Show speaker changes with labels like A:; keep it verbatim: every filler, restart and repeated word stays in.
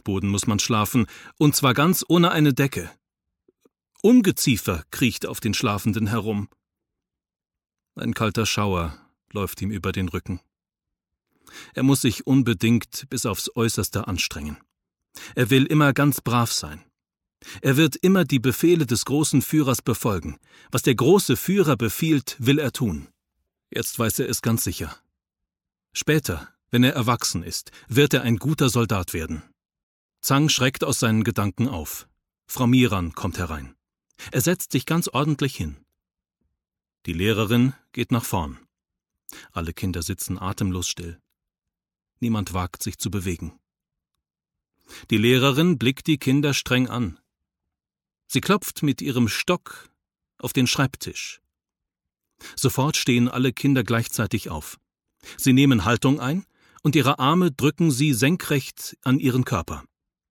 A: Fußboden muss man schlafen, und zwar ganz ohne eine Decke. Ungeziefer kriecht auf den Schlafenden herum. Ein kalter Schauer läuft ihm über den Rücken. Er muss sich unbedingt bis aufs Äußerste anstrengen. Er will immer ganz brav sein. Er wird immer die Befehle des großen Führers befolgen. Was der große Führer befiehlt, will er tun. Jetzt weiß er es ganz sicher. Später, wenn er erwachsen ist, wird er ein guter Soldat werden. Zhang schreckt aus seinen Gedanken auf. Frau Miran kommt herein. Er setzt sich ganz ordentlich hin. Die Lehrerin geht nach vorn. Alle Kinder sitzen atemlos still. Niemand wagt sich zu bewegen. Die Lehrerin blickt die Kinder streng an. Sie klopft mit ihrem Stock auf den Schreibtisch. Sofort stehen alle Kinder gleichzeitig auf. Sie nehmen Haltung ein und ihre Arme drücken sie senkrecht an ihren Körper.